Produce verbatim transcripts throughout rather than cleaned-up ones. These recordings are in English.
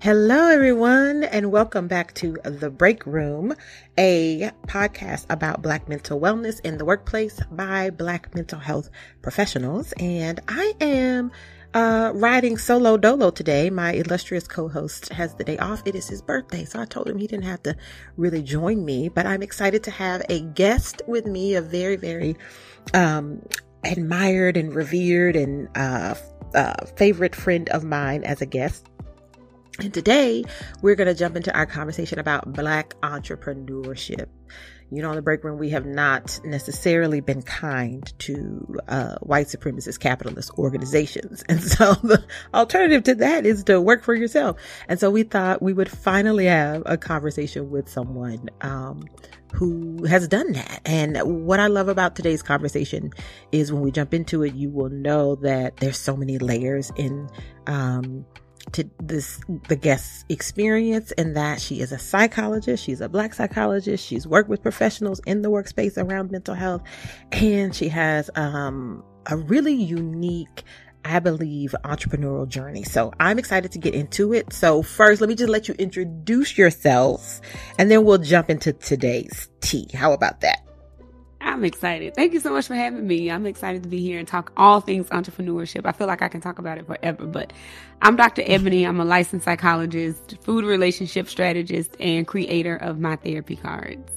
Hello, everyone, and welcome back to The Break Room, a podcast about Black mental wellness in the workplace by Black mental health professionals. And I am uh, riding solo dolo today. My illustrious co-host has the day off. It is his birthday, so I told him he didn't have to really join me, but I'm excited to have a guest with me, a very, very um, admired and revered and uh, uh, favorite friend of mine as a guest. And today we're going to jump into our conversation about Black entrepreneurship. You know, in the break room, we have not necessarily been kind to uh, white supremacist capitalist organizations. And so the alternative to that is to work for yourself. And so we thought we would finally have a conversation with someone um, who has done that. And what I love about today's conversation is when we jump into it, you will know that there's so many layers in um to this, the guest's experience, and that she is a psychologist. She's a Black psychologist. She's worked with professionals in the workspace around mental health. And she has, um, a really unique, I believe, entrepreneurial journey. So I'm excited to get into it. So first, let me just let you introduce yourself, and then we'll jump into today's tea. How about that? I'm excited. Thank you so much for having me. I'm excited to be here and talk all things entrepreneurship. I feel like I can talk about it forever, but I'm Doctor Ebony. I'm a licensed psychologist, food relationship strategist, and creator of My Therapy Cards.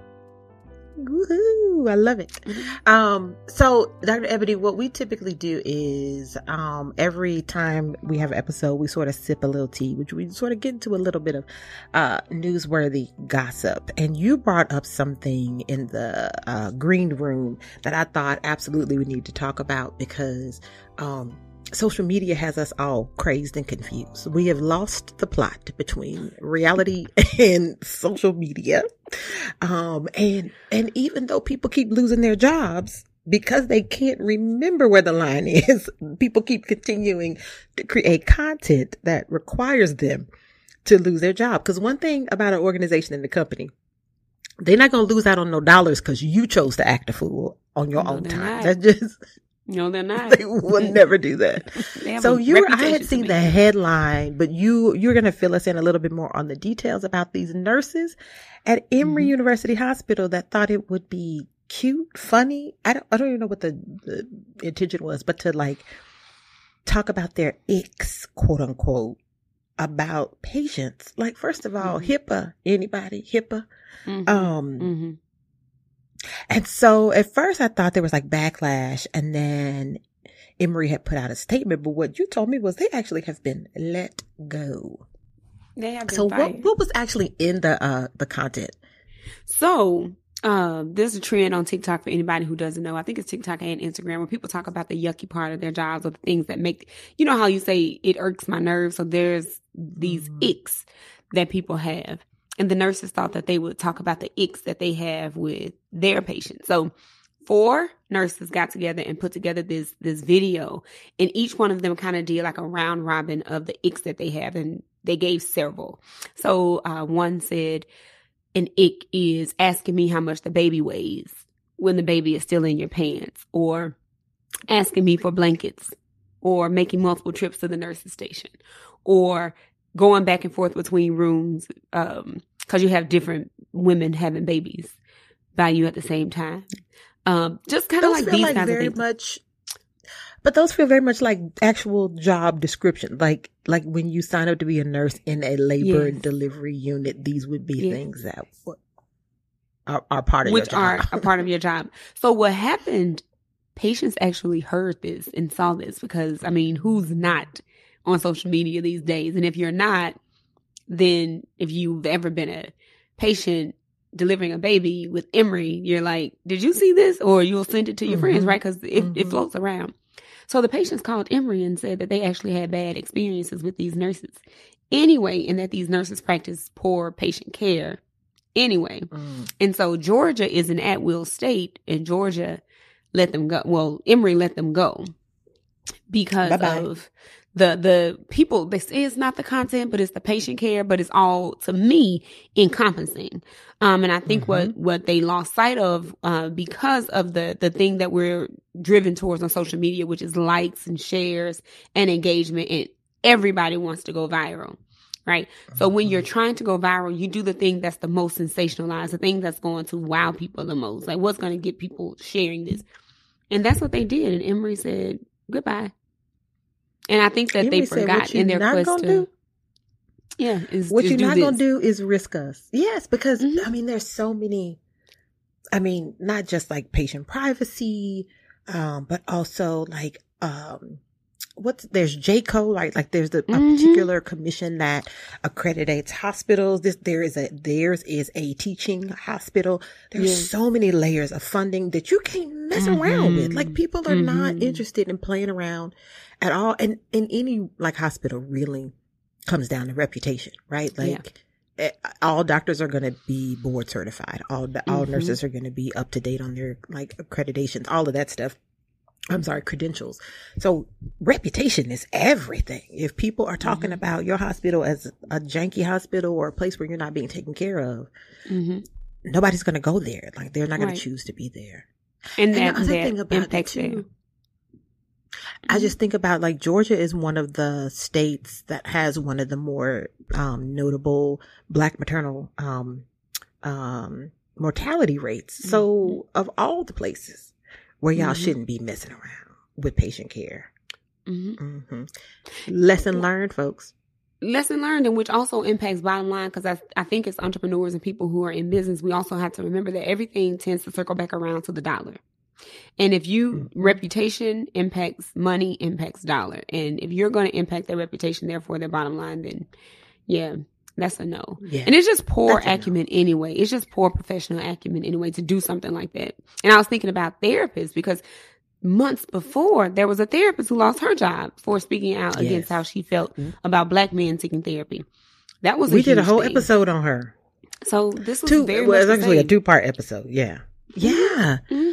Woohoo! I love it. Um, so Doctor Ebony, what we typically do is, um, every time we have an episode, we sort of sip a little tea, which we sort of get into a little bit of, uh, newsworthy gossip. And you brought up something in the, uh, green room that I thought absolutely we need to talk about because, um, social media has us all crazed and confused. We have lost the plot between reality and social media. Um, and, and even though people keep losing their jobs because they can't remember where the line is, people keep continuing to create content that requires them to lose their job. Because one thing about an organization and a company, they're not going to lose out on no dollars because you chose to act a fool on your No, own they're time. not. That's just... No, they're not. They will never do that. So you were, I had seen the that. headline, but you, you're going to fill us in a little bit more on the details about these nurses at Emory Mm-hmm. University Hospital that thought it would be cute, funny. I don't, I don't even know what the, the intention was, but to like talk about their icks, quote unquote, about patients. Like, first of all, Mm-hmm. HIPAA, anybody, HIPAA. Mm-hmm. Um, Mm-hmm. And so at first I thought there was like backlash, and then Emory had put out a statement, but what you told me was they actually have been let go. They have been So fired. what, what was actually in the, uh, the content? So, uh, there's a trend on TikTok for anybody who doesn't know. I think it's TikTok and Instagram where people talk about the yucky part of their jobs or the things that make, you know how you say it irks my nerves. So there's these Mm. icks that people have. And the nurses thought that they would talk about the icks that they have with their patients. So four nurses got together and put together this, this video, and each one of them kind of did like a round robin of the icks that they have. And they gave several. So, uh, one said an ick is asking me how much the baby weighs when the baby is still in your pants, or asking me for blankets, or making multiple trips to the nurse's station, or going back and forth between rooms, um, cause you have different women having babies by you at the same time. Um, just kind of like feel these like kinds very of things. much, but those feel very much like actual job description. Like, like when you sign up to be a nurse in a labor Yes. and delivery unit, these would be Yes. things that w- are, are part of Which your are job. a part of your job. So what happened, patients actually heard this and saw this because, I mean, who's not on social media these days? And if you're not, then if you've ever been a patient delivering a baby with Emory, you're like, did you see this? Or you'll send it to your Mhm. friends, right? Because it, Mhm. it floats around. So the patients called Emory and said that they actually had bad experiences with these nurses anyway, and that these nurses practice poor patient care anyway. Mm. And so Georgia is an at-will state, and Georgia let them go. Well, Emory let them go because Bye-bye. of the the people. They say it's not the content, but it's the patient care, but it's all, to me, encompassing. Um, and I think Mm-hmm. what, what they lost sight of, uh, because of the, the thing that we're driven towards on social media, which is likes and shares and engagement, and everybody wants to go viral. right? So when you're trying to go viral, you do the thing that's the most sensationalized, the thing that's going to wow people the most. Like, what's going to get people sharing this? And that's what they did. And Emory said, goodbye. And I think that Emory they said, forgot in their quest to... Do? Yeah. Is, what is you're not this. going to do is risk us. Yes, because, Mm-hmm. I mean, there's so many, I mean, not just like patient privacy, um, but also like, um, what's, there's J C O, like, like there's the, a Mm-hmm. particular commission that accreditates hospitals. This, there is a, theirs is a teaching hospital. There's Yes. so many layers of funding that you can't mess Mm-hmm. around with. Like, people are Mm-hmm. not interested in playing around at all. And in any like hospital really comes down to reputation, right? Like, yeah. all doctors are going to be board certified. All, all mm-hmm. nurses are going to be up to date on their like accreditations, all of that stuff. I'm sorry, credentials. So reputation is everything. If people are talking mm-hmm. about your hospital as a janky hospital or a place where you're not being taken care of, mm-hmm. nobody's going to go there. Like, they're not going right. to choose to be there. And, and that, the other that thing about it too, there. I just think about, like, Georgia is one of the states that has one of the more um, notable Black maternal um, um, mortality rates. Mm-hmm. So of all the places where y'all mm-hmm. shouldn't be messing around with patient care. Mm-hmm. Mm-hmm. Lesson learned, folks. Lesson learned, and which also impacts bottom line, because I, I think as entrepreneurs and people who are in business, we also have to remember that everything tends to circle back around to the dollar. And if you, mm-hmm. reputation impacts money, impacts dollar. And if you're going to impact their reputation, therefore their bottom line, then yeah, that's a no. Yeah. And it's just poor that's acumen no. anyway. It's just poor professional acumen anyway to do something like that. And I was thinking about therapists, because months before, there was a therapist who lost her job for speaking out yes. against how she felt mm-hmm. about Black men seeking therapy. That was a we did a whole thing. episode on her. So this was two, very well, much it's actually a two part episode. Yeah, yeah, mm-hmm.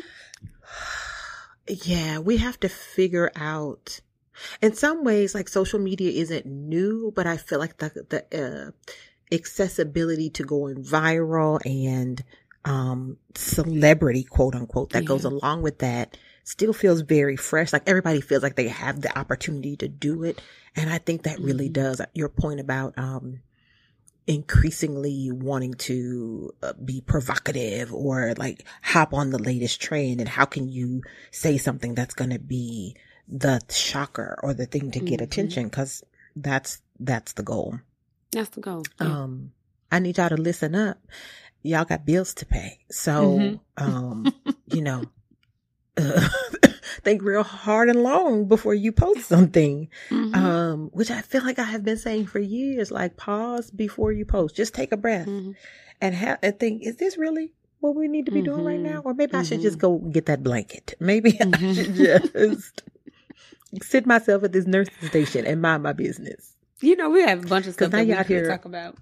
yeah. We have to figure out. In some ways, like, social media isn't new, but I feel like the the uh, accessibility to going viral and um celebrity, quote unquote, that yeah. goes along with that still feels very fresh. Like, everybody feels like they have the opportunity to do it. And I think that really mm-hmm. does. Your point about um increasingly wanting to uh, be provocative or like hop on the latest trend, and how can you say something that's going to be the shocker or the thing to get mm-hmm. attention, because that's that's the goal. That's the goal. Yeah. Um, I need y'all to listen up. Y'all got bills to pay, so mm-hmm. um, you know, uh, think real hard and long before you post something. Mm-hmm. Um, which I feel like I have been saying for years. Like, pause before you post. Just take a breath mm-hmm. and have and think: is this really what we need to be mm-hmm. doing right now? Or maybe mm-hmm. I should just go get that blanket. Maybe mm-hmm. I should just sit myself at this nursing station and mind my business. You know, we have a bunch of stuff that we could here... talk about.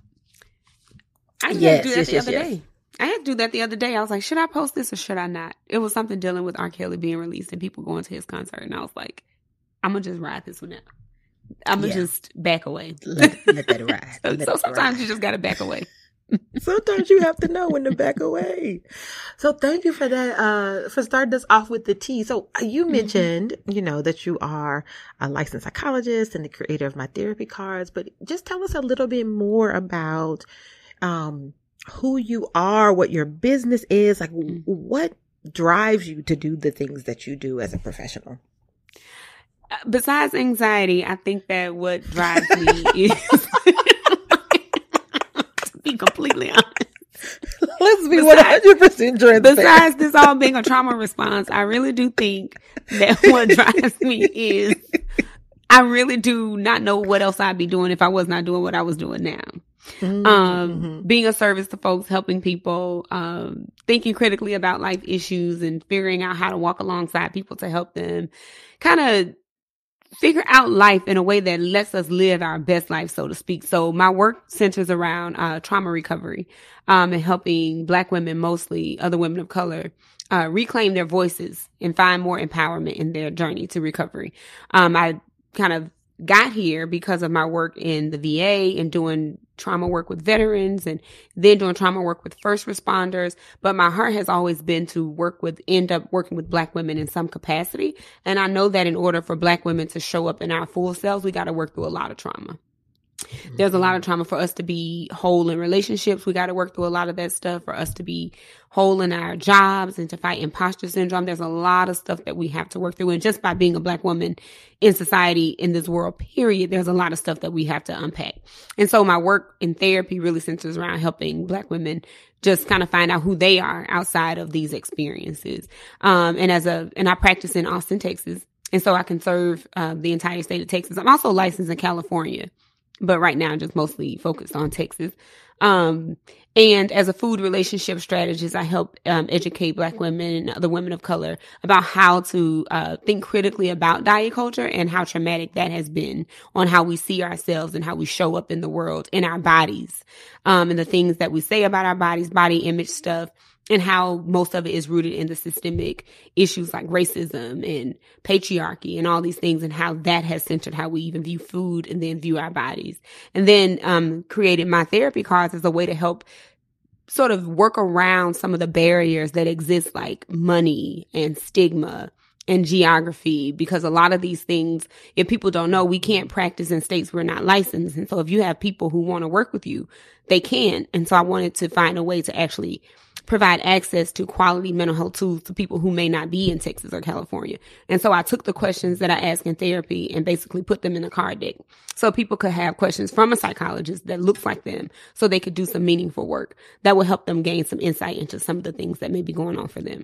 I yes, had to do that yes, the yes, other yes. day. I had to do that the other day. I was like, should I post this or should I not? It was something dealing with R. Kelly being released and people going to his concert. And I was like, I'm going to just ride this one out. I'm going to yeah. just back away. Let, let that ride. so let so sometimes ride. You just got to back away. Sometimes you have to know when to back away. So thank you for that, uh, for starting us off with the tea. So uh, you mentioned, mm-hmm. you know, that you are a licensed psychologist and the creator of My Therapy Cards, but just tell us a little bit more about, um, who you are, what your business is, like mm-hmm. what drives you to do the things that you do as a professional. Uh, besides anxiety, I think that what drives me is be completely honest. Let's be one hundred percent transparent. Besides this all being a trauma response, I really do think that what drives me is I really do not know what else I'd be doing if I was not doing what I was doing now. Mm-hmm. Um, being a service to folks, helping people, um, thinking critically about life issues and figuring out how to walk alongside people to help them kind of figure out life in a way that lets us live our best life, so to speak. So my work centers around uh, trauma recovery um, and helping Black women, mostly other women of color, uh, reclaim their voices and find more empowerment in their journey to recovery. Um, I kind of got here because of my work in the V A and doing trauma work with veterans and then doing trauma work with first responders. But my heart has always been to work with, end up working with Black women in some capacity. And I know that in order for Black women to show up in our full selves, we got to work through a lot of trauma. There's a lot of trauma for us to be whole in relationships. We got to work through a lot of that stuff for us to be whole in our jobs and to fight imposter syndrome. There's a lot of stuff that we have to work through. And just by being a Black woman in society, in this world, period, there's a lot of stuff that we have to unpack. And so my work in therapy really centers around helping Black women just kind of find out who they are outside of these experiences. Um, and as a, and I practice in Austin, Texas. And so I can serve uh, the entire state of Texas. I'm also licensed in California, but right now I'm just mostly focused on Texas. Um, and as a food relationship strategist, I help um, educate Black women and other women of color about how to uh, think critically about diet culture and how traumatic that has been on how we see ourselves and how we show up in the world, in our bodies, um, and the things that we say about our bodies, body image stuff, and how most of it is rooted in the systemic issues like racism and patriarchy and all these things, and how that has centered how we even view food and then view our bodies. And then um created my therapy cards as a way to help sort of work around some of the barriers that exist, like money and stigma and geography, because a lot of these things, if people don't know, we can't practice in states we're not licensed. And so if you have people who want to work with you, they can. And so I wanted to find a way to actually provide access to quality mental health tools to people who may not be in Texas or California. And so I took the questions that I ask in therapy and basically put them in a card deck so people could have questions from a psychologist that looks like them, so they could do some meaningful work that will help them gain some insight into some of the things that may be going on for them.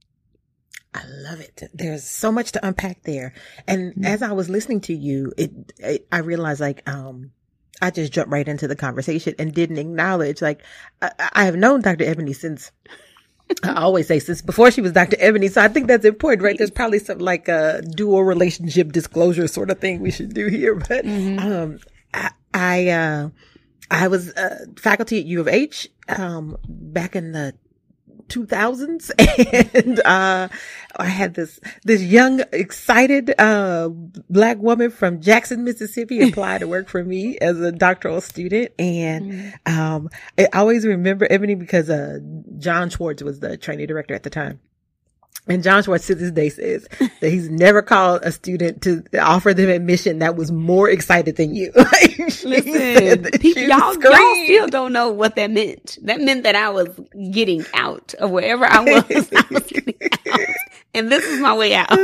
I love it. There's so much to unpack there. And mm-hmm. as I was listening to you, it, it I realized like, um, I just jumped right into the conversation and didn't acknowledge, like, I, I have known Doctor Ebony since, I always say since before she was Doctor Ebony. So I think that's important, right? There's probably some like a dual relationship disclosure sort of thing we should do here. But, mm-hmm. um, I, I, uh, I was, uh, faculty at U of H, um, back in the two thousands. And, uh, I had this, this young, excited, uh, Black woman from Jackson, Mississippi apply to work for me as a doctoral student. And, mm-hmm. um, I always remember Ebony because, uh, John Schwartz was the training director at the time. And John Schwartz to this day says that he's never called a student to offer them admission that was more excited than you. Like, listen, people, y'all, y'all still don't know what that meant. That meant that I was getting out of wherever I was. I was getting out. And this is my way out.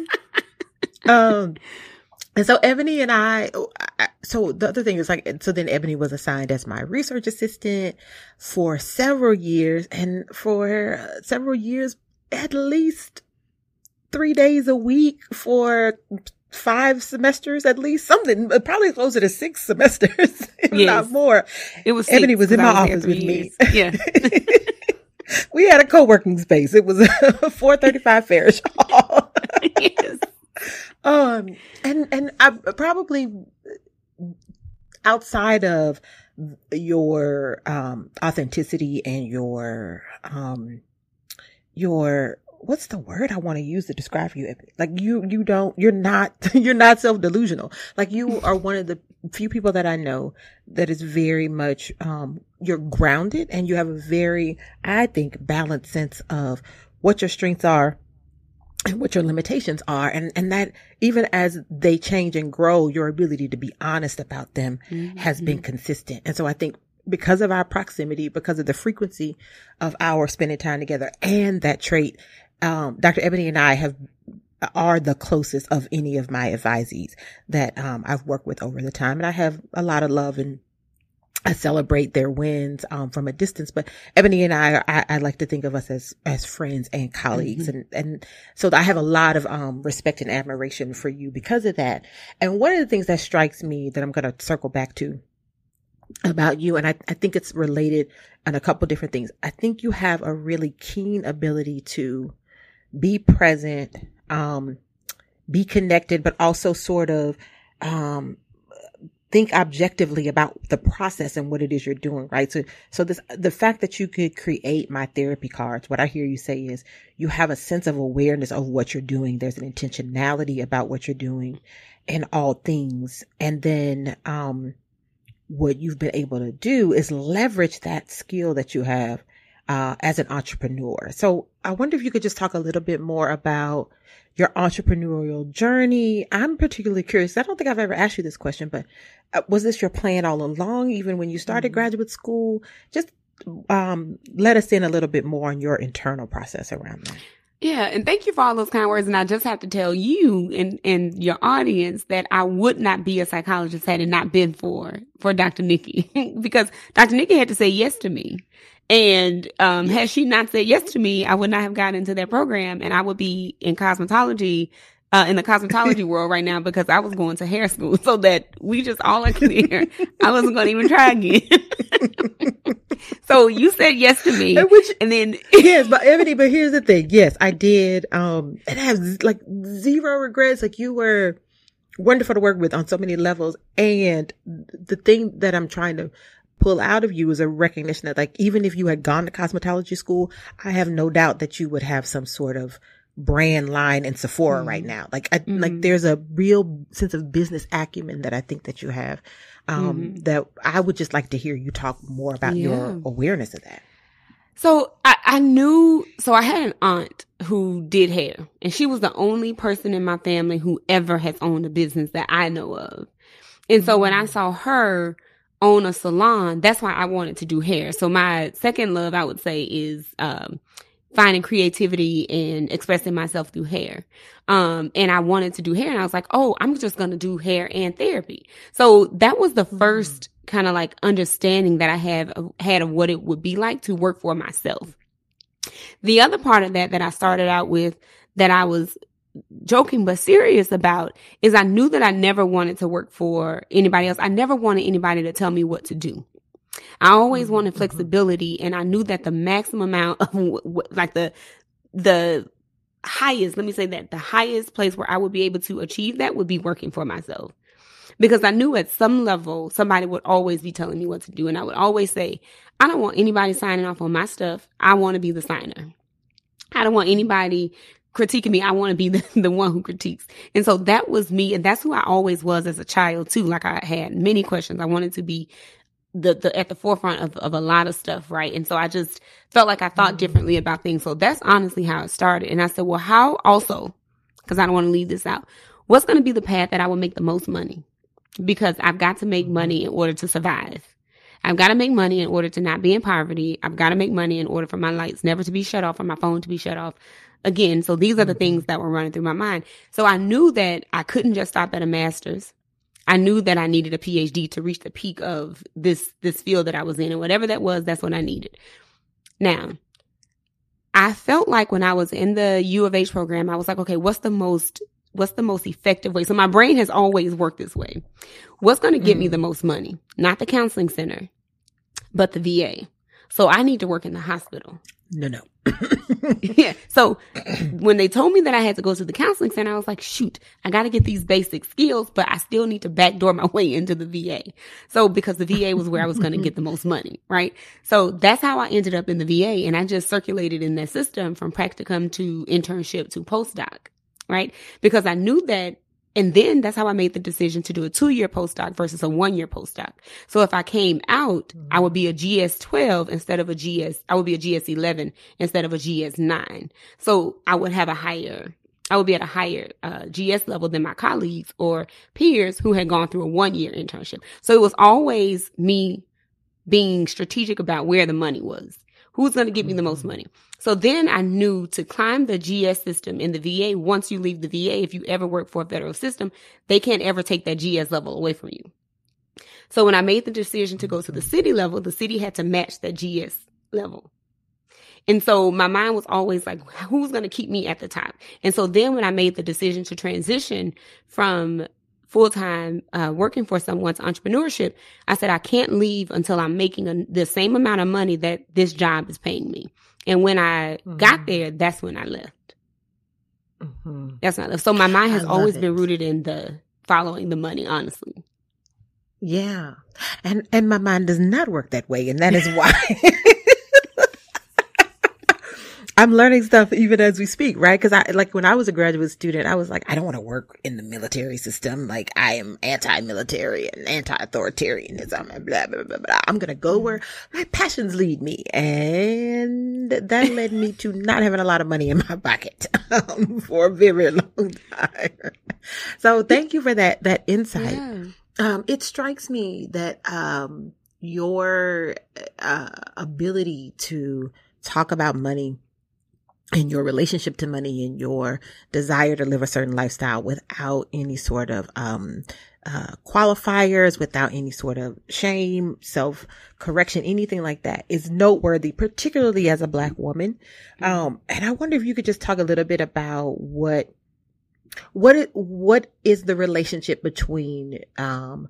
um, and so Ebony and I, so the other thing is like, so then Ebony was assigned as my research assistant for several years, and for several years, at least three days a week for five semesters, at least something, probably closer to six semesters, if yes. not more. It was six, Ebony was in my was office with years. me. Yeah. We had a co-working space. It was four thirty-five Farish Hall. Yes. Um, and, and I probably outside of your, um, authenticity and your, um, your, what's the word I want to use to describe you? Like you, you don't, you're not, you're not self-delusional. Like you are one of the few people that I know that is very much, um, you're grounded and you have a very, I think, balanced sense of what your strengths are and what your limitations are. And, and that even as they change and grow, your ability to be honest about them mm-hmm. has been consistent. And so I think because of our proximity, because of the frequency of our spending time together and that trait, um, Doctor Ebony and I have, are the closest of any of my advisees that, um, I've worked with over the time. And I have a lot of love and I celebrate their wins, um, from a distance, but Ebony and I, I, I like to think of us as, as friends and colleagues. Mm-hmm. And, and so I have a lot of, um, respect and admiration for you because of that. And one of the things that strikes me that I'm going to circle back to about you, and I, I think it's related on a couple different things. I think you have a really keen ability to be present, um, be connected, but also sort of, um, think objectively about the process and what it is you're doing, right? So, so this, the fact that you could create my therapy cards, what I hear you say is you have a sense of awareness of what you're doing. There's an intentionality about what you're doing in all things. And then, um, what you've been able to do is leverage that skill that you have, uh, as an entrepreneur. So I wonder if you could just talk a little bit more about your entrepreneurial journey. I'm particularly curious. I don't think I've ever asked you this question, but uh, was this your plan all along, even when you started mm-hmm. graduate school? Just um, let us in a little bit more on your internal process around that. Yeah. And thank you for all those kind words. And I just have to tell you and, and your audience that I would not be a psychologist had it not been for, for Doctor Nikki, because Doctor Nikki had to say yes to me. And, um, had she not said yes to me, I would not have gotten into that program, and I would be in cosmetology, uh, in the cosmetology world right now, because I was going to hair school, so that we just all are clear. I wasn't going to even try again. So you said yes to me. Which, and then. Yes, but Ebony, but here's the thing. Yes, I did. Um, and I have like zero regrets. Like, you were wonderful to work with on so many levels. And the thing that I'm trying to pull out of you is a recognition that, like, even if you had gone to cosmetology school, I have no doubt that you would have some sort of brand line in Sephora mm-hmm. right now. Like, I, mm-hmm. like there's a real sense of business acumen that I think that you have, um, mm-hmm. that I would just like to hear you talk more about yeah. your awareness of that. So I, I knew, so I had an aunt who did hair, and she was the only person in my family who ever has owned a business that I know of. And so mm-hmm. when I saw her own a salon, that's why I wanted to do hair. So my second love, I would say, is um, finding creativity and expressing myself through hair. Um, and I wanted to do hair, and I was like, oh, I'm just going to do hair and therapy. So that was the first mm-hmm. kind of like understanding that I have had of what it would be like to work for myself. The other part of that that I started out with, that I was joking but serious about, is I knew that I never wanted to work for anybody else. I never wanted anybody to tell me what to do. I always mm-hmm. wanted flexibility, and I knew that the maximum amount of w- w- like the the highest, let me say that, the highest place where I would be able to achieve that would be working for myself. Because I knew at some level somebody would always be telling me what to do, and I would always say, I don't want anybody signing off on my stuff. I want to be the signer. I don't want anybody critiquing me. I want to be the, the one who critiques. And so that was me. And that's who I always was as a child too. Like, I had many questions. I wanted to be the, the, at the forefront of, of a lot of stuff. Right. And so I just felt like I thought differently about things. So that's honestly how it started. And I said, well, how also, because I don't want to leave this out, what's going to be the path that I will make the most money? Because I've got to make money in order to survive. I've got to make money in order to not be in poverty. I've got to make money in order for my lights never to be shut off or my phone to be shut off again. So these are the things that were running through my mind. So I knew that I couldn't just stop at a master's. I knew that I needed a P H D to reach the peak of this, this field that I was in, and whatever that was, that's what I needed. Now, I felt like when I was in the U of H program, I was like, okay, what's the most What's the most effective way? So my brain has always worked this way. What's going to get mm. me the most money? Not the counseling center, but the V A. So I need to work in the hospital. No, no. Yeah. So when they told me that I had to go to the counseling center, I was like, shoot, I got to get these basic skills, but I still need to backdoor my way into the V A. So because the V A was where I was going to get the most money, right? So that's how I ended up in the V A. And I just circulated in that system from practicum to internship to postdoc. Right? Because I knew that, and then that's how I made the decision to do a two-year postdoc versus a one-year postdoc. So if I came out, mm-hmm. I would be a G S twelve instead of a G S, I would be a G S eleven instead of a G S nine. So I would have a higher, I would be at a higher uh, G S level than my colleagues or peers who had gone through a one-year internship. So it was always me being strategic about where the money was. Who's going to give me the most money? So then I knew to climb the G S system in the V A. Once you leave the V A, if you ever work for a federal system, they can't ever take that G S level away from you. So when I made the decision to go to the city level, the city had to match that G S level. And so my mind was always like, who's going to keep me at the top? And so then when I made the decision to transition from full-time uh, working for someone's entrepreneurship, I said, I can't leave until I'm making a, the same amount of money that this job is paying me. And when I mm-hmm. got there, that's when I left. Mm-hmm. That's when I left. So my mind has always it. been rooted in the following the money, honestly. Yeah. And, and my mind does not work that way. And that is why. I'm learning stuff even as we speak, right? Because I, like, when I was a graduate student, I was like, I don't want to work in the military system. Like, I am anti-military and anti-authoritarianism and blah, blah, blah, blah. I'm going to go where my passions lead me. And that led me to not having a lot of money in my pocket um, for a very long time. So thank you for that, that insight. Yeah. Um, it strikes me that, um, your, uh, ability to talk about money and your relationship to money and your desire to live a certain lifestyle without any sort of, um, uh, qualifiers, without any sort of shame, self-correction, anything like that is noteworthy, particularly as a Black woman. Um, and I wonder if you could just talk a little bit about what, what, it, what is the relationship between, um,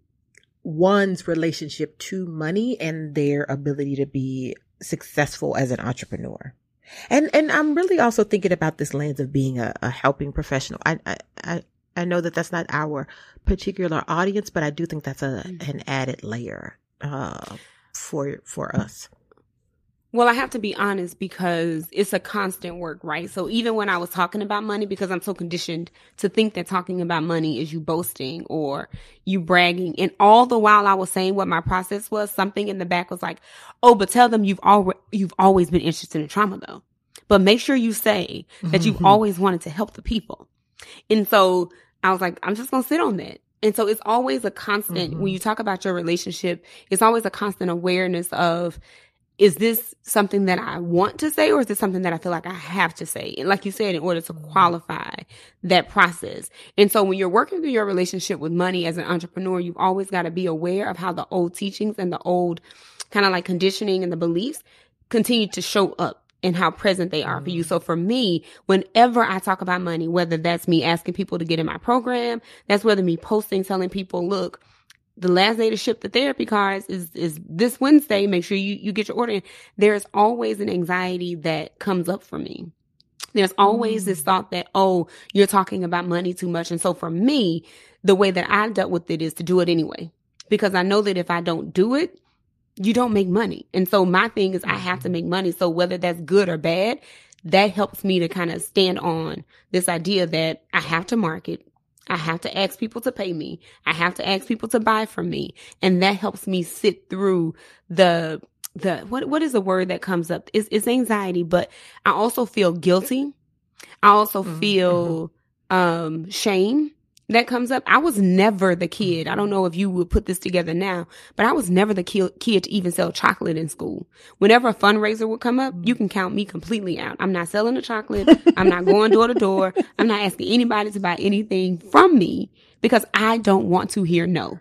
one's relationship to money and their ability to be successful as an entrepreneur. And, and I'm really also thinking about this lens of being a, a helping professional. I, I, I know that that's not our particular audience, but I do think that's a, an added layer, uh, for, for us. Well, I have to be honest because it's a constant work, right? So even when I was talking about money, because I'm so conditioned to think that talking about money is you boasting or you bragging. And all the while I was saying what my process was, something in the back was like, oh, but tell them you've always, you've always been interested in trauma though. But make sure you say that you've always wanted to help the people. And so I was like, I'm just going to sit on that. And so it's always a constant, mm-hmm. when you talk about your relationship, it's always a constant awareness of, is this something that I want to say or is this something that I feel like I have to say? And like you said, in order to qualify that process. And so when you're working through your relationship with money as an entrepreneur, you've always got to be aware of how the old teachings and the old kind of like conditioning and the beliefs continue to show up and how present they are for you. So for me, whenever I talk about money, whether that's me asking people to get in my program, that's whether me posting, telling people, look, the last day to ship the therapy cards is, is this Wednesday. Make sure you, you get your order in. There's always an anxiety that comes up for me. There's always mm. this thought that, oh, you're talking about money too much. And so for me, the way that I dealt with it is to do it anyway, because I know that if I don't do it, you don't make money. And so my thing is I have to make money. So whether that's good or bad, that helps me to kind of stand on this idea that I have to market. I have to ask people to pay me. I have to ask people to buy from me. And that helps me sit through the, the, what, what is the word that comes up? It's, it's anxiety, but I also feel guilty. I also mm-hmm. feel, um, shame that comes up. I was never the kid. I don't know if you would put this together now, but I was never the ki- kid to even sell chocolate in school. Whenever a fundraiser would come up, you can count me completely out. I'm not selling the chocolate. I'm not going door to door. I'm not asking anybody to buy anything from me because I don't want to hear no.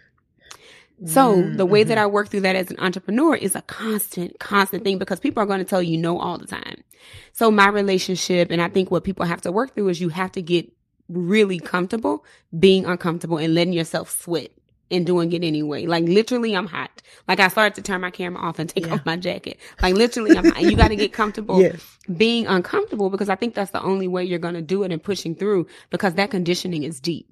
So mm-hmm. the way that I work through that as an entrepreneur is a constant, constant thing because people are going to tell you no all the time. So my relationship, and I think what people have to work through is you have to get really comfortable being uncomfortable and letting yourself sweat and doing it anyway. Like literally I'm hot. Like I started to turn my camera off and take yeah. off my jacket. Like literally I'm hot. You got to get comfortable yes. being uncomfortable because I think that's the only way you're going to do it and pushing through because that conditioning is deep.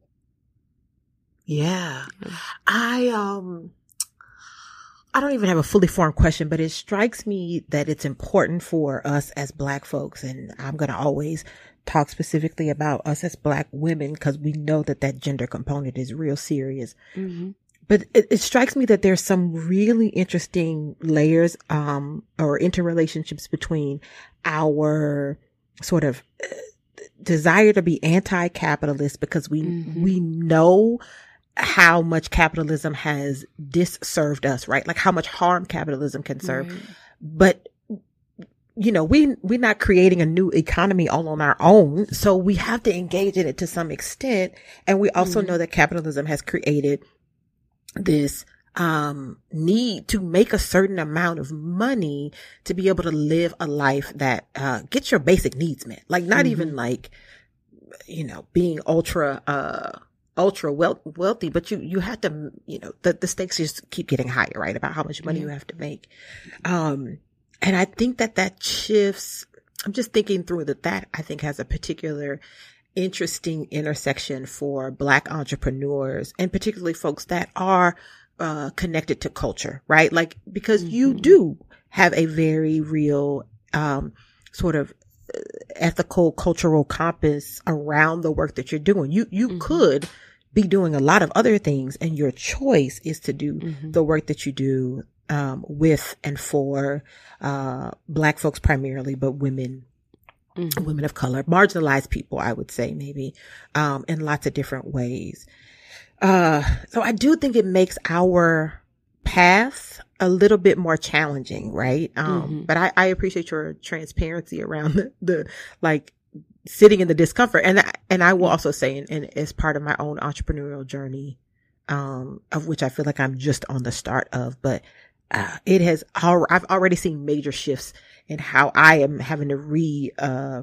Yeah. yeah. I, um, I don't even have a fully formed question, but it strikes me that it's important for us as Black folks, and I'm going to always talk specifically about us as Black women because we know that that gender component is real serious. Mm-hmm. But it, it strikes me that there's some really interesting layers um or interrelationships between our sort of uh, desire to be anti-capitalist because we mm-hmm. we know how much capitalism has disserved us, right? Like how much harm capitalism can serve. Right. But you know, we, we're not creating a new economy all on our own. So we have to engage in it to some extent. And we also mm-hmm. know that capitalism has created this, um, need to make a certain amount of money to be able to live a life that, uh, gets your basic needs met. Like not mm-hmm. even like, you know, being ultra, uh, ultra wealth, wealthy, but you, you have to, you know, the, the stakes just keep getting higher, right? About how much money mm-hmm. you have to make. Um, And I think that that shifts, I'm just thinking through that that I think has a particular interesting intersection for Black entrepreneurs and particularly folks that are uh connected to culture, right? Like, because mm-hmm. you do have a very real um sort of ethical, cultural compass around the work that you're doing. You, you mm-hmm. could be doing a lot of other things, and your choice is to do mm-hmm. the work that you do, um, with and for, uh, Black folks primarily, but women, mm-hmm. women of color, marginalized people, I would say maybe, um, in lots of different ways. Uh, so I do think it makes our path a little bit more challenging, right? Um, mm-hmm. but I, I appreciate your transparency around the, the, like, sitting in the discomfort. And, I, and I will also say, and, and as part of my own entrepreneurial journey, um, of which I feel like I'm just on the start of, but, uh, it has, I've already seen major shifts in how I am having to re, uh,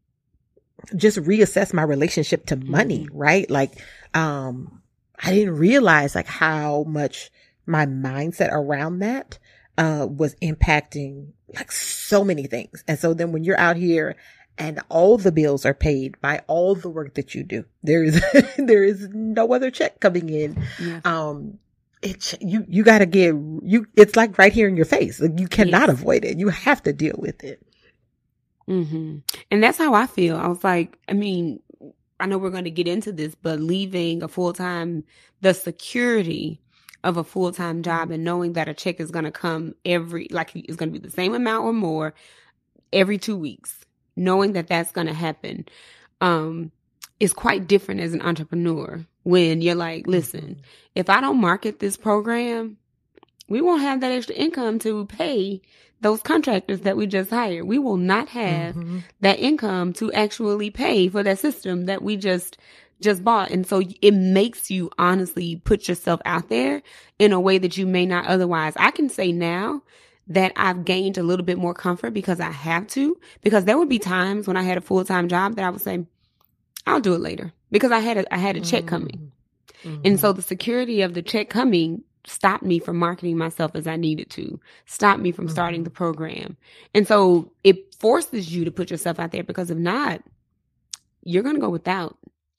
just reassess my relationship to money, mm-hmm. right? Like, um, I didn't realize like how much my mindset around that, uh, was impacting like so many things. And so then when you're out here and all the bills are paid by all the work that you do, there is, there is no other check coming in. Yeah. Um, it's, you, you gotta get, you, it's like right here in your face. Like, you cannot yes. avoid it. You have to deal with it. Mm-hmm. And that's how I feel. I was like, I mean, I know we're going to get into this, but leaving a full-time, the security of a full-time job and knowing that a check is going to come every, like it's going to be the same amount or more every two weeks, knowing that that's going to happen, um, is quite different as an entrepreneur when you're like, listen, mm-hmm. if I don't market this program, we won't have that extra income to pay those contractors that we just hired. We will not have mm-hmm. that income to actually pay for that system that we just just bought. And so it makes you honestly put yourself out there in a way that you may not otherwise. I can say now that I've gained a little bit more comfort because I have to, because there would be times when I had a full-time job that I would say, I'll do it later, because I had a, I had a check coming. Mm-hmm. And so the security of the check coming stopped me from marketing myself as I needed to, stopped me from mm-hmm. starting the program. And so it forces you to put yourself out there, because if not, you're going to go without.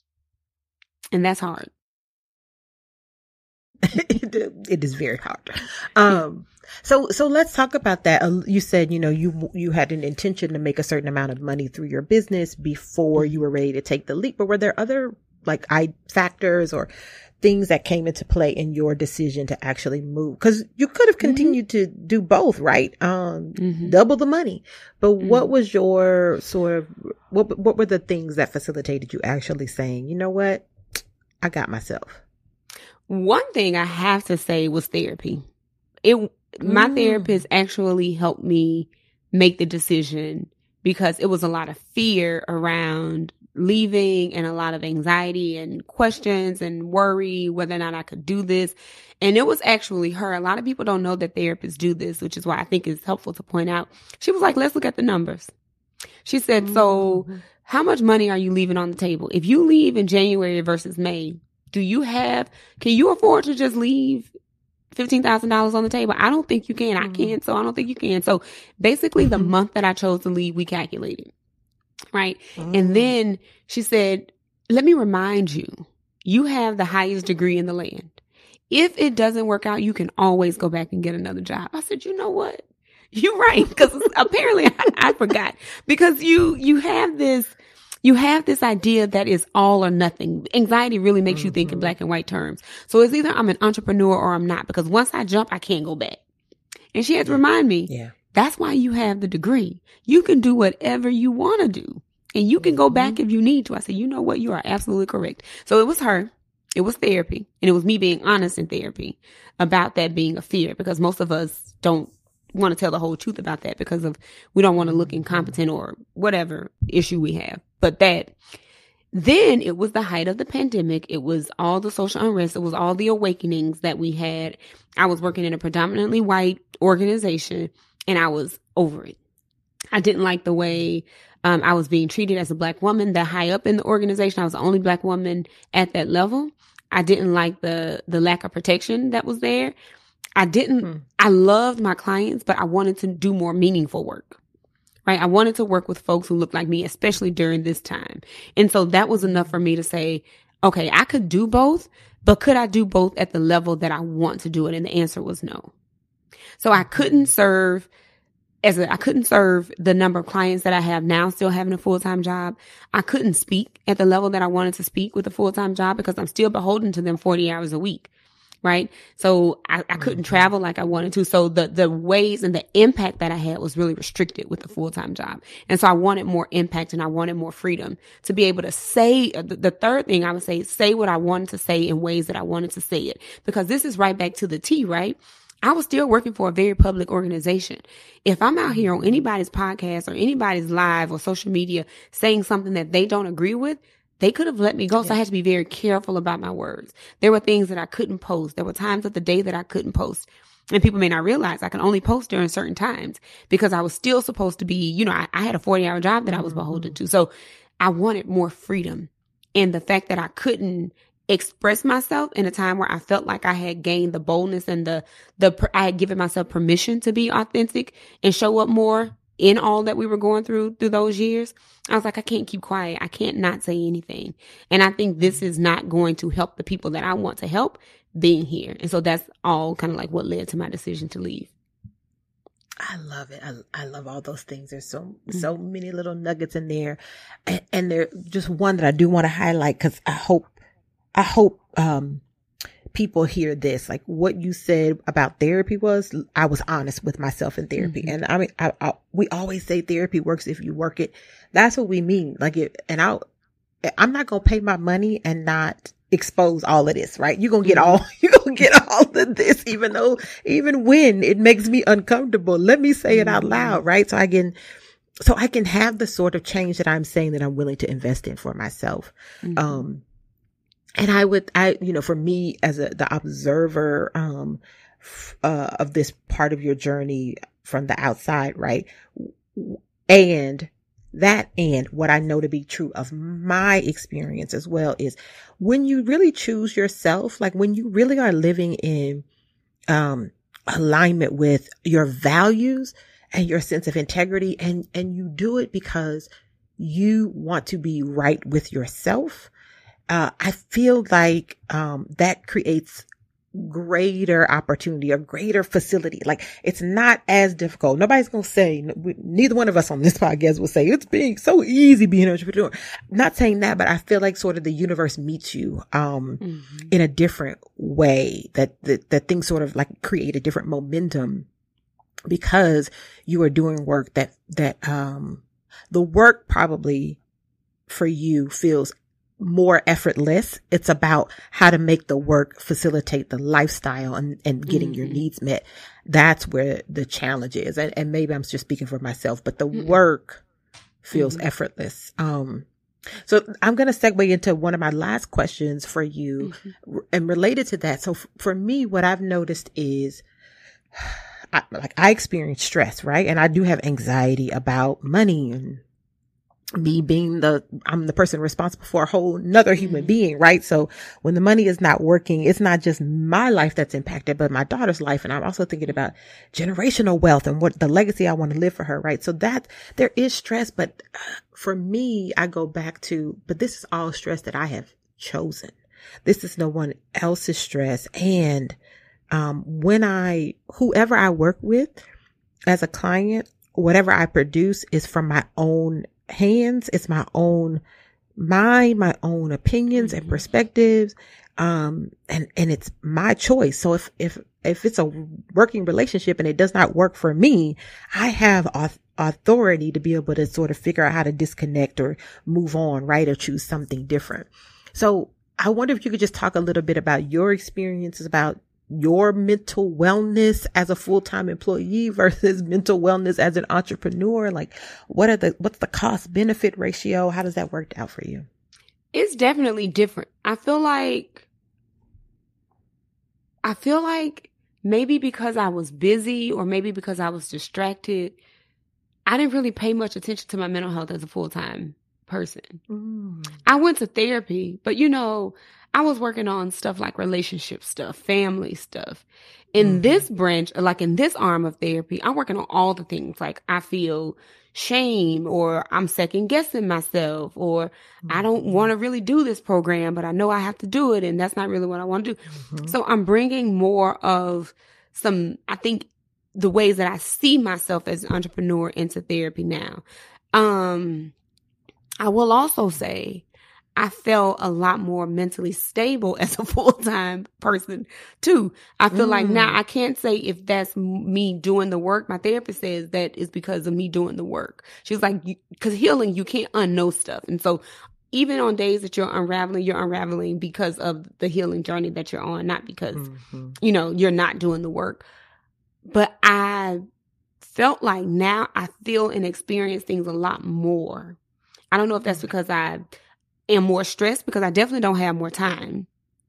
And that's hard. it, it is very hard. Um, so, so let's talk about that. Uh, you said, you know, you, you had an intention to make a certain amount of money through your business before you were ready to take the leap, but were there other like I factors or things that came into play in your decision to actually move? Cause you could have continued mm-hmm. to do both, right? Um, mm-hmm. double the money, but mm-hmm. what was your sort of, what, what were the things that facilitated you actually saying, you know what? I got myself. One thing I have to say was therapy. It, my mm. therapist actually helped me make the decision, because it was a lot of fear around leaving and a lot of anxiety and questions and worry whether or not I could do this. And it was actually her. A lot of people don't know that therapists do this, which is why I think it's helpful to point out. She was like, let's look at the numbers. She said, mm-hmm. so how much money are you leaving on the table? If you leave in January versus May, do you have, can you afford to just leave fifteen thousand dollars on the table? I don't think you can. Mm-hmm. I can't. So I don't think you can. So basically the mm-hmm. month that I chose to leave, we calculated. Right. Mm-hmm. And then she said, let me remind you, you have the highest degree in the land. If it doesn't work out, you can always go back and get another job. I said, you know what? You're right. Because apparently I, I forgot, because you, you have this, you have this idea that is all or nothing. Anxiety really makes mm-hmm. you think in black and white terms. So it's either I'm an entrepreneur or I'm not, because once I jump, I can't go back. And she had to remind me, yeah. that's why you have the degree. You can do whatever you want to do, and you can go mm-hmm. back if you need to. I said, you know what? You are absolutely correct. So it was her. It was therapy. And it was me being honest in therapy about that being a fear, because most of us don't want to tell the whole truth about that because of, we don't want to look incompetent or whatever issue we have. But that, then it was the height of the pandemic. It was all the social unrest. It was all the awakenings that we had. I was working in a predominantly white organization, and I was over it. I didn't like the way um, I was being treated as a black woman that high up in the organization. I was the only black woman at that level. I didn't like the, the lack of protection that was there. I didn't, hmm. I loved my clients, but I wanted to do more meaningful work, right? I wanted to work with folks who looked like me, especially during this time. And so that was enough for me to say, okay, I could do both, but could I do both at the level that I want to do it? And the answer was no. So I couldn't serve as a, I couldn't serve the number of clients that I have now, still having a full-time job. I couldn't speak at the level that I wanted to speak with a full-time job because I'm still beholden to them forty hours a week. Right. So I, I couldn't mm-hmm. travel like I wanted to. So the, the ways and the impact that I had was really restricted with the full-time job. And so I wanted more impact and I wanted more freedom to be able to say the, the third thing I would say, say what I wanted to say in ways that I wanted to say it, because this is right back to the T, right? I was still working for a very public organization. If I'm out here on anybody's podcast or anybody's live or social media saying something that they don't agree with, they could have let me go. So I had to be very careful about my words. There were things that I couldn't post. There were times of the day that I couldn't post. And people may not realize I can only post during certain times because I was still supposed to be, you know, I, I had a forty hour job that I was beholden to. So I wanted more freedom. And the fact that I couldn't express myself in a time where I felt like I had gained the boldness and the, the, I had given myself permission to be authentic and show up more in all that we were going through through those years. I was like, I can't keep quiet. I can't not say anything. And I think this is not going to help the people that I want to help being here. And so that's all kind of like what led to my decision to leave. I love it. I, I love all those things. There's so, mm-hmm. so many little nuggets in there. And, and there just one that I do want to highlight because I hope I hope, um, people hear this. Like what you said about therapy was, I was honest with myself in therapy. Mm-hmm. And I mean, I, I, we always say therapy works if you work it. That's what we mean. Like it, and I'll, I'm not going to pay my money and not expose all of this, right? You're going to get all, you're going to get all of this, even though, even when it makes me uncomfortable, let me say it out loud, right? So I can, so I can have the sort of change that I'm saying that I'm willing to invest in for myself. Mm-hmm. Um, And I would, I, you know, for me as a, the observer, um, uh, of this part of your journey from the outside, right? And that, and what I know to be true of my experience as well is when you really choose yourself, like when you really are living in, um, alignment with your values and your sense of integrity, and, and you do it because you want to be right with yourself. Uh, I feel like, um, that creates greater opportunity or greater facility. Like it's not as difficult. Nobody's going to say, neither one of us on this podcast will say it's being so easy being an entrepreneur. I'm not saying that, but I feel like sort of the universe meets you, um, mm-hmm. in a different way, that, that, that things sort of like create a different momentum because you are doing work that, that, um, the work probably for you feels more effortless. It's about how to make the work facilitate the lifestyle and, and getting mm-hmm. your needs met. That's where the challenge is. And, and maybe I'm just speaking for myself, but the mm-hmm. work feels mm-hmm. effortless. Um, so I'm going to segue into one of my last questions for you mm-hmm. and related to that. So f- for me, what I've noticed is I, like I experience stress, right? And I do have anxiety about money and me being the, I'm the person responsible for a whole another human being, right? So when the money is not working, it's not just my life that's impacted, but my daughter's life. And I'm also thinking about generational wealth and what the legacy I want to live for her, right? So that there is stress, but for me, I go back to, but this is all stress that I have chosen. This is no one else's stress. And, um, when I, whoever I work with as a client, whatever I produce is from my own hands. It's my own mind, my own opinions and perspectives. Um, and, and it's my choice. So if, if, if it's a working relationship and it does not work for me, I have auth- authority to be able to sort of figure out how to disconnect or move on, right? Or choose something different. So I wonder if you could just talk a little bit about your experiences about your mental wellness as a full-time employee versus mental wellness as an entrepreneur. Like what are the, what's the cost benefit ratio? How does that work out for you? It's definitely different. I feel like, I feel like maybe because I was busy or maybe because I was distracted, I didn't really pay much attention to my mental health as a full-time person. Mm. I went to therapy, but you know, I was working on stuff like relationship stuff, family stuff. In mm-hmm. this branch, like in this arm of therapy, I'm working on all the things. Like I feel shame or I'm second guessing myself or mm-hmm. I don't want to really do this program, but I know I have to do it. And that's not really what I want to do. Mm-hmm. So I'm bringing more of some, I think, the ways that I see myself as an entrepreneur into therapy now. Um, I will also say I felt a lot more mentally stable as a full-time person too. I feel mm. like now I can't say if that's me doing the work. My therapist says that is because of me doing the work. She's like, because healing, you can't unknow stuff. And so even on days that you're unraveling, you're unraveling because of the healing journey that you're on, not because, mm-hmm. you know, you're not doing the work. But I felt like now I feel and experience things a lot more. I don't know if that's because I am more stressed, because I definitely don't have more time.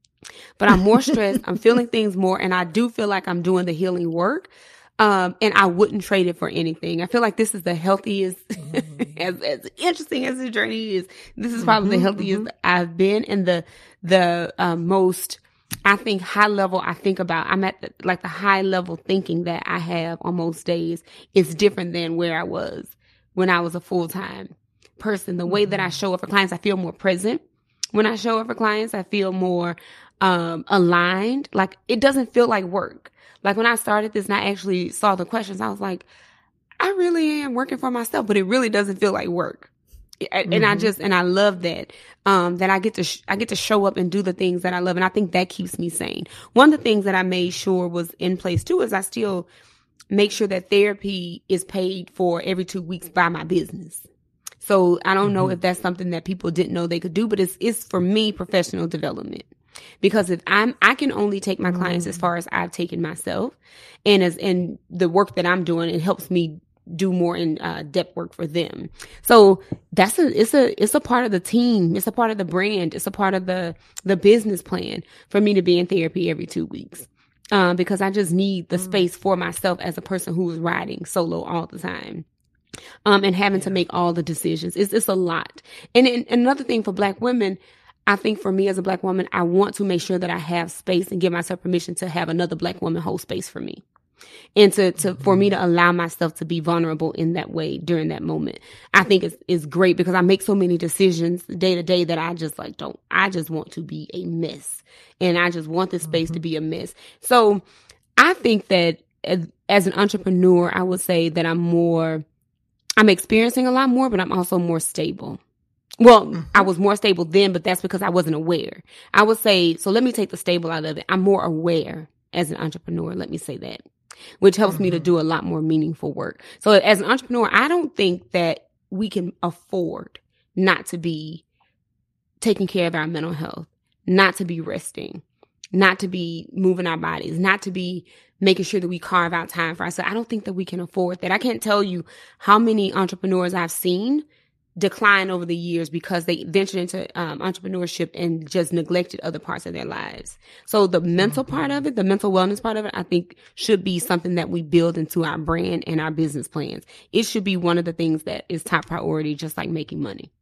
But I'm more stressed. I'm feeling things more. And I do feel like I'm doing the healing work. Um, and I wouldn't trade it for anything. I feel like this is the healthiest, mm-hmm. as, as interesting as the journey is. This is probably mm-hmm, the healthiest mm-hmm. I've been, and the, the, uh, most, I think, high level I think about. I'm at the, like the high level thinking that I have on most days is different than where I was when I was a full-time person. The way mm-hmm. that I show up for clients, I feel more present. When I show up for clients, I feel more, um, aligned. Like it doesn't feel like work. Like when I started this and I actually saw the questions, I was like, I really am working for myself, but it really doesn't feel like work. Mm-hmm. And I just, and I love that, um, that I get to, sh- I get to show up and do the things that I love. And I think that keeps me sane. One of the things that I made sure was in place too, is I still make sure that therapy is paid for every two weeks by my business. So I don't mm-hmm. know if that's something that people didn't know they could do, but it's, it's for me, professional development. Because if I'm, I can only take my clients mm. as far as I've taken myself, and as in the work that I'm doing, it helps me do more in uh, depth work for them. So that's a, it's a, it's a part of the team. It's a part of the brand. It's a part of the, the business plan for me to be in therapy every two weeks. Um, because I just need the mm. space for myself as a person who is riding solo all the time. Um, and having yeah. to make all the decisions. It's, it's a lot. And, and another thing for Black women, I think for me as a Black woman, I want to make sure that I have space and give myself permission to have another Black woman hold space for me. And to, to, for me to allow myself to be vulnerable in that way during that moment. I think it's, it's great because I make so many decisions day to day that I just like don't, I just want to be a mess. And I just want this space mm-hmm. to be a mess. So I think that as, as an entrepreneur, I would say that I'm more, I'm experiencing a lot more, but I'm also more stable. Well, mm-hmm. I was more stable then, but that's because I wasn't aware. I would say, so let me take the stable out of it. I'm more aware as an entrepreneur. Let me say that, which helps mm-hmm. me to do a lot more meaningful work. So as an entrepreneur, I don't think that we can afford not to be taking care of our mental health, not to be resting, not to be moving our bodies, not to be making sure that we carve out time for ourselves. I don't think that we can afford that. I can't tell you how many entrepreneurs I've seen decline over the years because they ventured into um, entrepreneurship and just neglected other parts of their lives. So the mental part of it, the mental wellness part of it, I think should be something that we build into our brand and our business plans. It should be one of the things that is top priority, just like making money.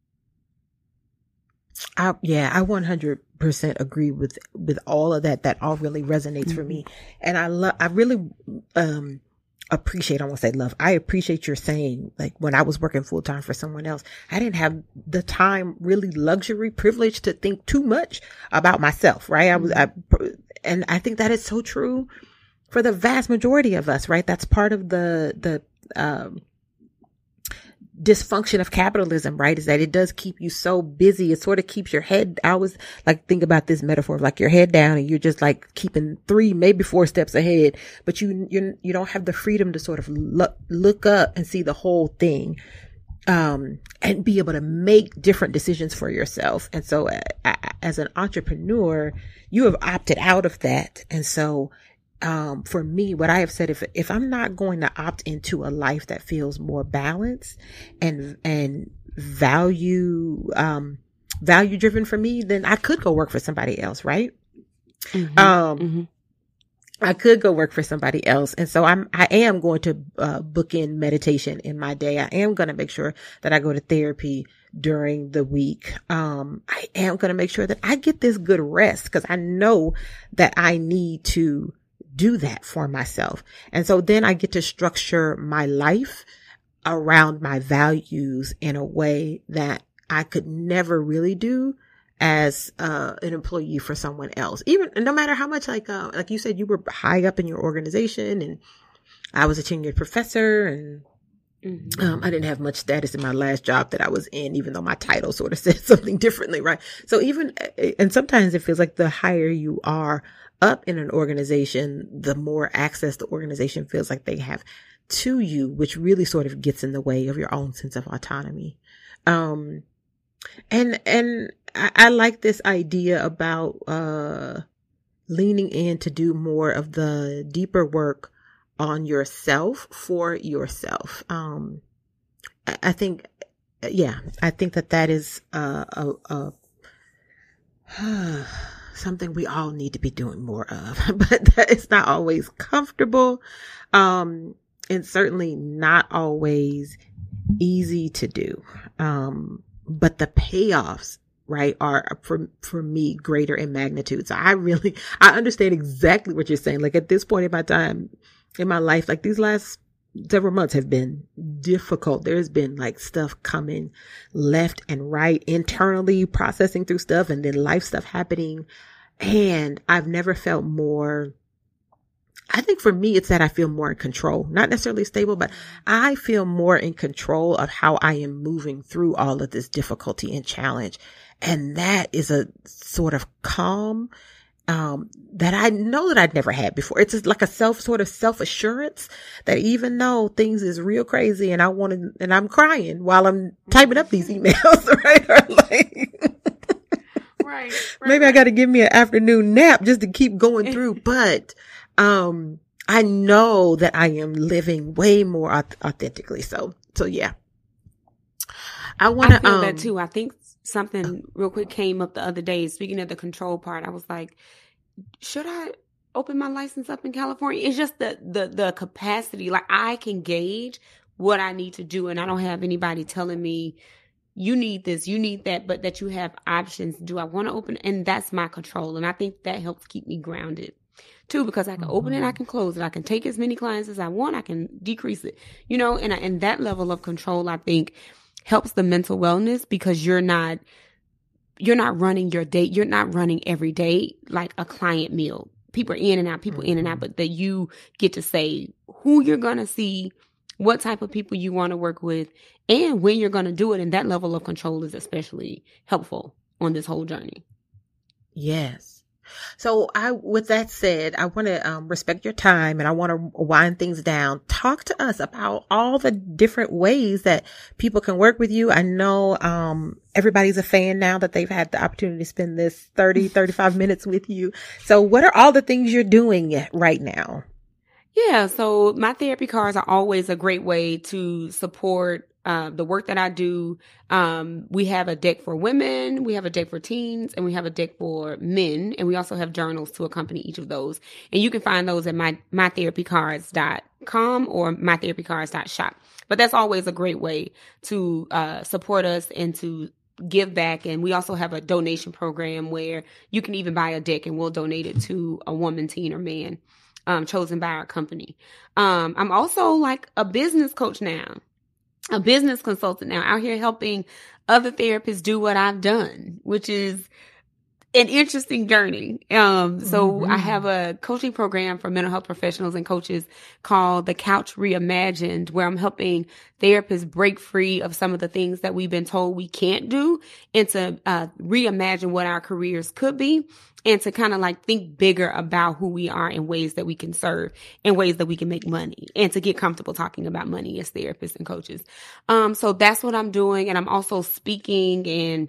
I, yeah, I one hundred percent agree with, with all of that. That all really resonates mm-hmm. for me. And I love, I really, um, appreciate, I won't say love. I appreciate your saying, like when I was working full time for someone else, I didn't have the time, really luxury privilege to think too much about myself. Right. I was, I, and I think that is so true for the vast majority of us. Right. That's part of the, the, um, dysfunction of capitalism, right? Is that it does keep you so busy. It sort of keeps your head. I always like think about this metaphor of like your head down and you're just like keeping three, maybe four steps ahead, but you, you, you don't have the freedom to sort of look, look up and see the whole thing, um, and be able to make different decisions for yourself. And so uh, as an entrepreneur, you have opted out of that. And so Um, for me, what I have said, if, if I'm not going to opt into a life that feels more balanced and, and value, um, value driven for me, then I could go work for somebody else. Right. Mm-hmm. Um, mm-hmm. I could go work for somebody else. And so I'm, I am going to, uh, book in meditation in my day. I am going to make sure that I go to therapy during the week. Um, I am going to make sure that I get this good rest because I know that I need to do that for myself. And so then I get to structure my life around my values in a way that I could never really do as uh, an employee for someone else. Even no matter how much, like uh, like you said, you were high up in your organization and I was a tenured professor, and mm-hmm. um, I didn't have much status in my last job that I was in, even though my title sort of said something differently, right? So even, and sometimes it feels like the higher you are up in an organization, the more access the organization feels like they have to you, which really sort of gets in the way of your own sense of autonomy. Um, and, and I, I like this idea about, uh, leaning in to do more of the deeper work on yourself for yourself. Um, I, I think, yeah, I think that that is, uh, a, a, uh, something we all need to be doing more of, but that it's not always comfortable. Um, and certainly not always easy to do. Um, but the payoffs, right, are for, for me greater in magnitude. So I really, I understand exactly what you're saying. Like at this point in my time, in my life, like these last several months have been difficult. There's been like stuff coming left and right, internally processing through stuff, and then life stuff happening. And I've never felt more, I think for me, it's that I feel more in control, not necessarily stable, but I feel more in control of how I am moving through all of this difficulty and challenge. And that is a sort of calm, um, that I know that I'd never had before. It's just like a self sort of self assurance that even though things is real crazy and I want to, and I'm crying while I'm typing up these emails, right? Or like, right, right. Maybe I got to give me an afternoon nap just to keep going through, but Um, I know that I am living way more authentically. So, so yeah. I want to, I feel um, that too. I think something real quick came up the other day. Speaking of the control part, I was like, should I open my license up in California? It's just the, the, the capacity. Like I can gauge what I need to do, and I don't have anybody telling me, you need this, you need that, but that you have options. Do I want to open? And that's my control. And I think that helps keep me grounded. Too, because I can mm-hmm. open it, I can close it, I can take as many clients as I want, I can decrease it, you know, and and that level of control, I think, helps the mental wellness, because you're not you're not running your day, you're not running every day like a client meal. People are in and out, people mm-hmm. in and out, but that you get to say who you're gonna see, what type of people you want to work with, and when you're gonna do it. And that level of control is especially helpful on this whole journey. Yes. So I, with that said, I want to um, respect your time, and I want to wind things down. Talk to us about all the different ways that people can work with you. I know um, everybody's a fan now that they've had the opportunity to spend this thirty, thirty-five minutes with you. So what are all the things you're doing right now? Yeah, so my therapy cards are always a great way to support Uh, the work that I do. Um, we have a deck for women, we have a deck for teens, and we have a deck for men. And we also have journals to accompany each of those. And you can find those at my, my therapy cards dot com or my therapy cards dot shop. But that's always a great way to, uh, support us and to give back. And we also have a donation program where you can even buy a deck and we'll donate it to a woman, teen, or man, um, chosen by our company. Um, I'm also like a business coach now. A business consultant now, out here helping other therapists do what I've done, which is an interesting journey. Um, so mm-hmm. I have a coaching program for mental health professionals and coaches called The Couch Reimagined, where I'm helping therapists break free of some of the things that we've been told we can't do, and to uh, reimagine what our careers could be, and to kind of like think bigger about who we are in ways that we can serve, in ways that we can make money, and to get comfortable talking about money as therapists and coaches. Um, so that's what I'm doing. And I'm also speaking and,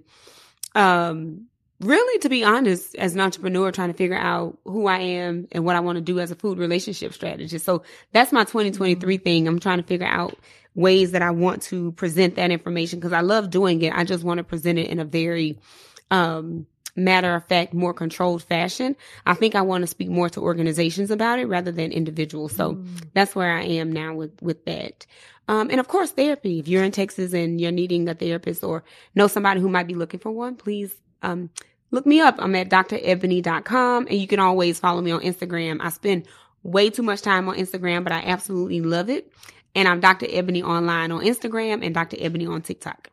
um, really, to be honest, as an entrepreneur, trying to figure out who I am and what I want to do as a food relationship strategist. So that's my twenty twenty-three thing. I'm trying to figure out ways that I want to present that information, because I love doing it. I just want to present it in a very, um, matter of fact, more controlled fashion. I think I want to speak more to organizations about it rather than individuals. So mm. that's where I am now with, with that. Um, and of course, therapy. If you're in Texas and you're needing a therapist or know somebody who might be looking for one, please, um, look me up. I'm at D R ebony dot com, and you can always follow me on Instagram. I spend way too much time on Instagram, but I absolutely love it. And I'm Doctor Ebony online on Instagram and Doctor Ebony on TikTok.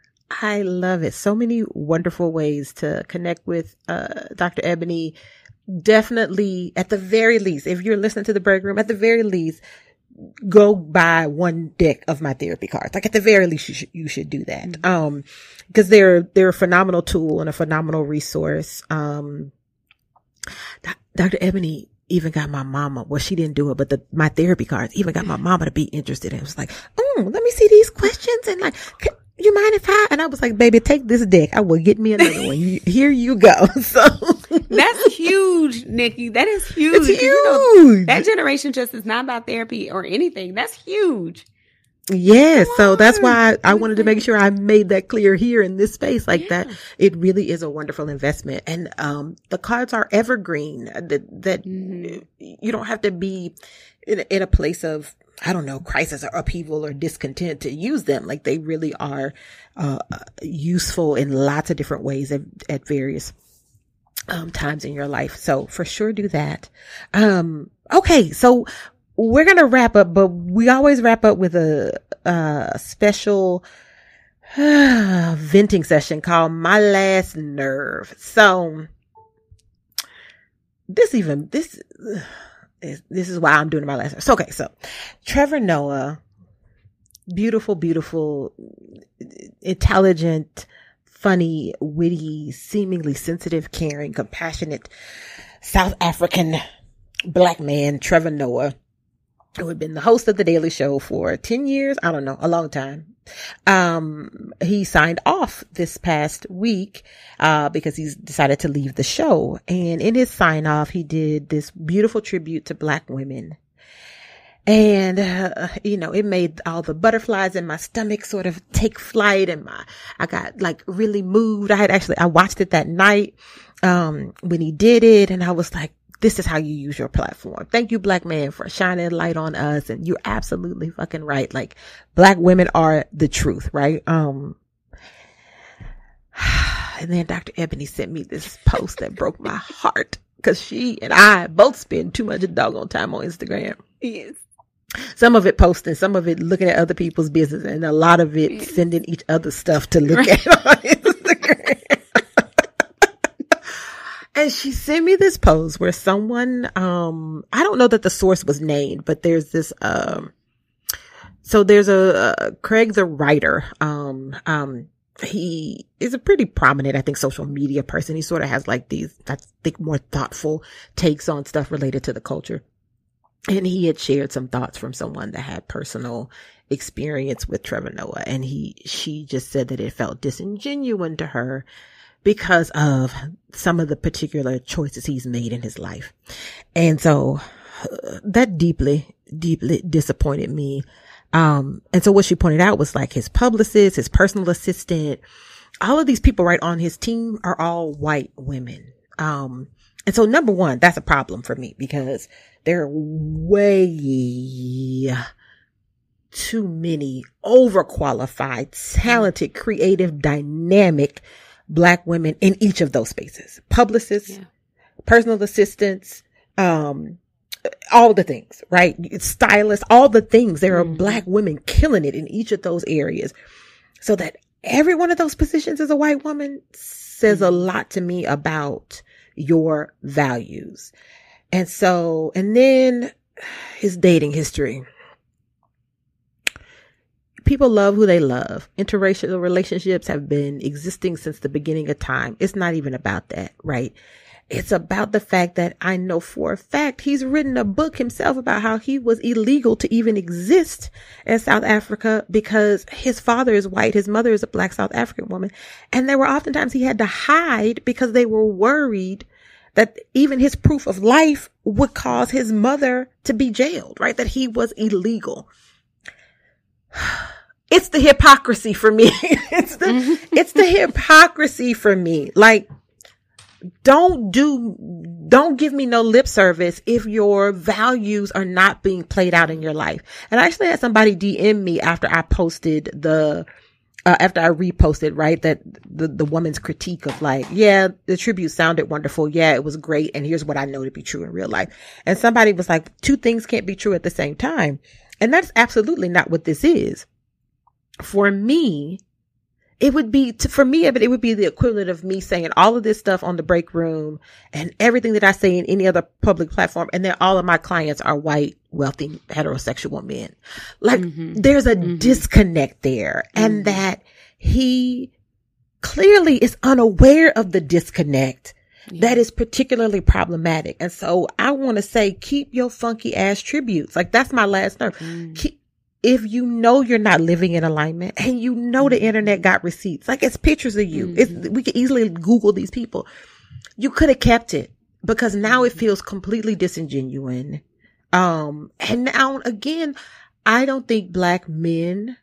I love it. So many wonderful ways to connect with uh, Doctor Ebony. definitely, at the very least, if you're listening to the break room, at the very least, go buy one deck of my therapy cards. Like at the very least, you should, you should do that. Mm-hmm. Um, because they're, they're a phenomenal tool and a phenomenal resource. Um, Doctor Ebony even got my mama, well, she didn't do it, but the, my therapy cards even got my mama to be interested. It was like, oh, let me see these questions. And like, can, you mind if I, and I was like, baby, take this deck. I will get me another one. You, here you go. So that's huge, Nikki. That is huge. It's huge. You know, that generation just is not about therapy or anything. That's huge. Yeah. So that's why I, I wanted to make sure I made that clear here in this space, like yeah. that. It really is a wonderful investment. And, um, the cards are evergreen, that, that mm-hmm. you don't have to be in, in a place of, I don't know, crisis or upheaval or discontent to use them. Like they really are, uh, useful in lots of different ways at, at various, um, times in your life. So for sure do that. Um, okay. So we're going to wrap up, but we always wrap up with a, a special uh, venting session called My Last Nerve. So this even, this, uh, is, this is why I'm doing my last nerve. So, okay. So Trevor Noah, beautiful, beautiful, intelligent, funny, witty, seemingly sensitive, caring, compassionate South African Black man, Trevor Noah, who had been the host of The Daily Show for ten years. I don't know, a long time. Um, he signed off this past week, uh, because he's decided to leave the show. And in his sign off, he did this beautiful tribute to Black women. And, uh, you know, it made all the butterflies in my stomach sort of take flight, and my, I got like really moved. I had actually, I watched it that night, um, when he did it, and I was like, this is how you use your platform. Thank you, Black man, for shining light on us. And you're absolutely fucking right. Like Black women are the truth, right? Um, and then Doctor Ebony sent me this post that broke my heart, because she and I both spend too much doggone time on Instagram. Yes. Some of it posting, some of it looking at other people's business, and a lot of it yes. sending each other stuff to look right. at on Instagram. And she sent me this post where someone, um, I don't know that the source was named, but there's this, um, so there's a, uh, Craig's a writer. Um, um, he is a pretty prominent, I think, social media person. He sort of has like these, I think, more thoughtful takes on stuff related to the culture. And he had shared some thoughts from someone that had personal experience with Trevor Noah. And he, she just said that it felt disingenuous to her because of some of the particular choices he's made in his life. And so uh, that deeply, deeply disappointed me. Um, and so what she pointed out was like his publicist, his personal assistant, all of these people right on his team are all white women. Um, and so number one, that's a problem for me, because there are way too many overqualified, talented, creative, dynamic Black women in each of those spaces. Publicists, yeah. personal assistants, um, all the things, right? Stylists, all the things. There are mm-hmm. Black women killing it in each of those areas. So that every one of those positions as a white woman says mm-hmm. a lot to me about your values. And so, and then his dating history. People love who they love. Interracial relationships have been existing since the beginning of time. It's not even about that, right? It's about the fact that I know for a fact he's written a book himself about how he was illegal to even exist in South Africa because his father is white. His mother is a Black South African woman. And there were oftentimes he had to hide because they were worried that even his proof of life would cause his mother to be jailed, right? That he was illegal. It's the hypocrisy for me. it's the, mm-hmm. it's the hypocrisy for me. Like, don't do, don't give me no lip service if your values are not being played out in your life. And I actually had somebody D M me after I posted the, uh, after I reposted, right, that the, the woman's critique of like, yeah, the tribute sounded wonderful. Yeah, it was great. And here's what I know to be true in real life. And somebody was like, two things can't be true at the same time. And that's absolutely not what this is. For me, it would be, to, for me, it would be the equivalent of me saying all of this stuff on the break room and everything that I say in any other public platform. And then all of my clients are white, wealthy, heterosexual men. Like mm-hmm. there's a mm-hmm. disconnect there, and mm-hmm. that he clearly is unaware of the disconnect. Yeah. That is particularly problematic. And so I want to say, keep your funky ass tributes. Like that's my last nerve. Mm. Keep, if you know you're not living in alignment and you know the internet got receipts, like it's pictures of you. Mm-hmm. It's, we could easily Google these people. You could have kept it, because now it feels completely disingenuous. Um, and now again, I don't think Black men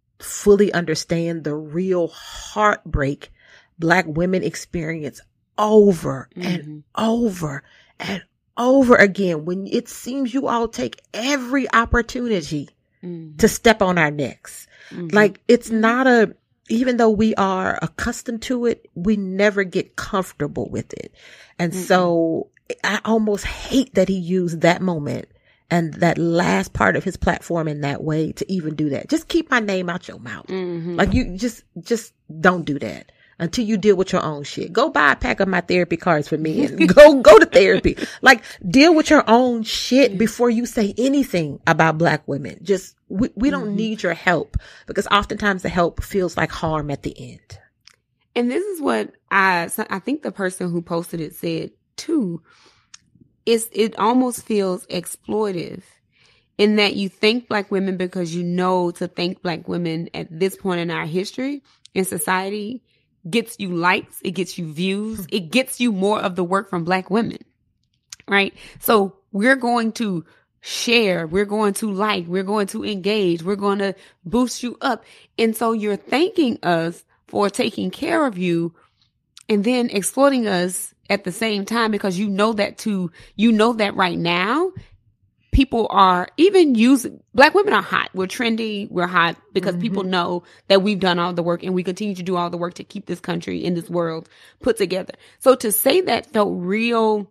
fully understand the real heartbreak Black women experience over mm-hmm. and over and over again, when it seems you all take every opportunity mm-hmm. to step on our necks. Mm-hmm. Like it's not a, even though we are accustomed to it, we never get comfortable with it. And mm-hmm. so I almost hate that he used that moment and that last part of his platform in that way to even do that. Just keep my name out your mouth. Mm-hmm. Like you just, just don't do that until you deal with your own shit. Go buy a pack of my therapy cards for me and go, go to therapy. Like deal with your own shit before you say anything about Black women. Just, we, we don't mm-hmm. need your help, because oftentimes the help feels like harm at the end. And this is what I, I think the person who posted it said too. It's, it almost feels exploitive in that you thank Black women because you know to thank Black women at this point in our history in society gets you likes, it gets you views, it gets you more of the work from Black women, right? So we're going to share, we're going to like, we're going to engage, we're going to boost you up. And so you're thanking us for taking care of you and then exploiting us at the same time, because you know that too, you know that right now people are even using, Black women are hot. We're trendy. We're hot because mm-hmm. people know that we've done all the work and we continue to do all the work to keep this country in this world put together. So to say that felt real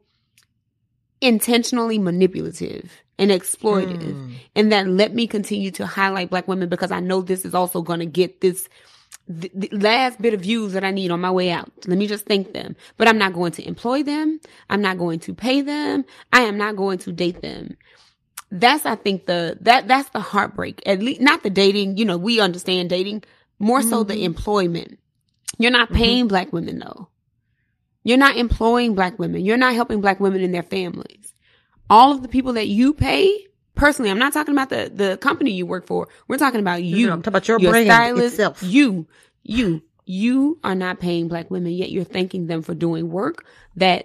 intentionally manipulative and exploitive. Mm. And that let me continue to highlight Black women, because I know this is also going to get this The, the last bit of views that I need on my way out. Let me just thank them. But I'm not going to employ them. I'm not going to pay them. I am not going to date them. That's, I think, the, that, that's the heartbreak. At least, not the dating, you know, we understand dating, more so mm-hmm. the employment. You're not paying mm-hmm. Black women though. You're not employing Black women. You're not helping Black women and their families. All of the people that you pay, personally, I'm not talking about the, the company you work for. We're talking about you. No, I'm talking about your, your brand stylist, itself. You, you, you are not paying Black women, yet you're thanking them for doing work that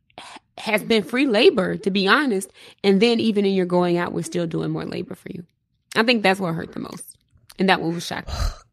has been free labor, to be honest. And then even in your going out, we're still doing more labor for you. I think that's what hurt the most. And that was shocking.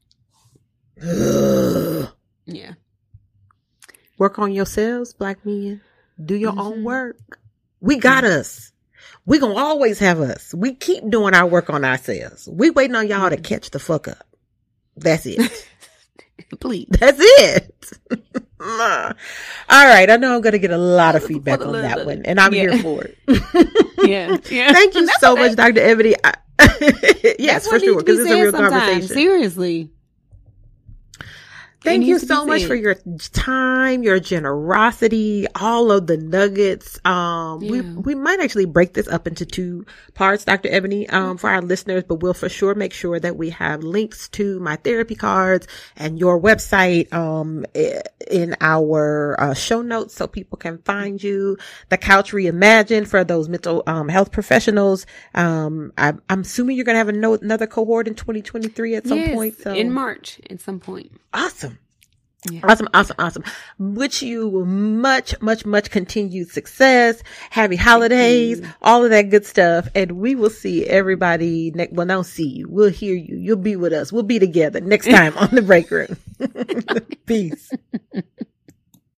Yeah. Work on yourselves, Black men. Do your mm-hmm. own work. We got mm-hmm. us. We gonna always have us. We keep doing our work on ourselves. We waiting on y'all to catch the fuck up. That's it. Please. That's it. All right. I know I'm going to get a lot of feedback on that one, and I'm yeah. here for it. yeah. yeah. Thank you so much, Doctor Ebony. I, yes, for sure, because it's a real conversation. Seriously. Thank you so much for your time, your generosity, all of the nuggets. Um, yeah. we, we might actually break this up into two parts, Doctor Ebony, um, for our listeners, but we'll for sure make sure that we have links to my therapy cards and your website, um, in our uh, show notes so people can find you. The Couch Reimagined for those mental, um, health professionals. Um, I, I'm assuming you're going to have a no, another cohort in twenty twenty-three at some yes, point. So in March at some point. Awesome. Yeah. Awesome, awesome, awesome. Wish you much, much, much continued success, happy holidays, all of that good stuff. And we will see everybody next, well, don't see you. We'll hear you. You'll be with us. We'll be together next time on The Break Room. Peace.